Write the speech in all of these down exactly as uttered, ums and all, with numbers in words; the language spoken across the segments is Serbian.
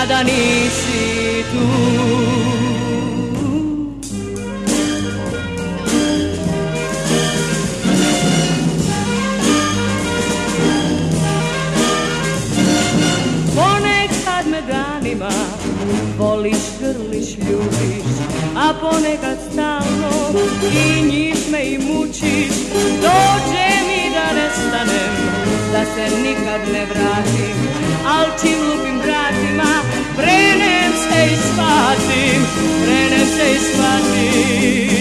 kada nisi tu. Ponekad me danima voliš, grliš, ljubiš, a ponekad stalno i njiš me i mučiš. Dođe mi da nestanem, da se nikad ne vratim, al čim lupim vratima, prenem se i shvatim, prenem se i shvatim.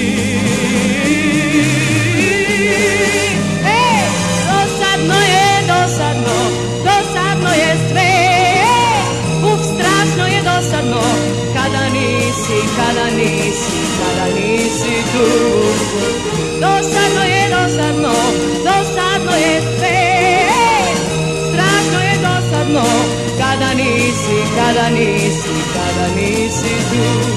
Ej, dosadno je, dosadno, dosadno je sve. Uf, strašno je dosadno, kada nisi, kada nisi, kada nisi tu. Dosadno je, dosadno, dosadno je sve. Strašno je dosadno, kada nisi, kada nisi, kada nisi tu.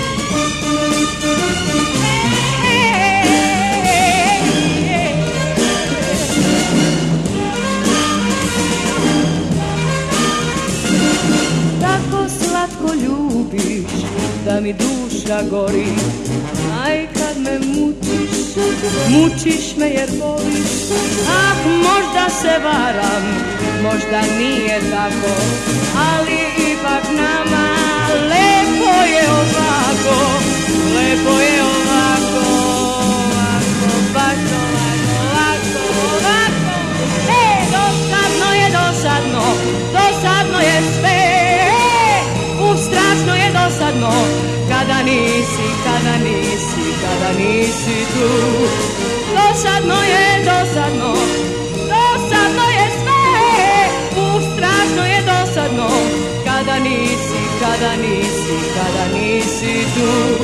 Tako slatko ljubiš, da mi duša gori. Aj kad me mučiš, mučiš me jer voliš. Ah, možda se varam, možda nije tako, ali ipak nama lepo je ovako, lepo je ovako, ovako, baš ovako, ovako, ovako. Ej, dosadno je, dosadno, dosadno je sve. Uf, strašno je dosadno, kada nisi, kada nisi, kada nisi tu. Dosadno je, dosadno, dosadno je sve. Uf, strašno je dosadno, kada nisi, kada nisi, kada nisi tu.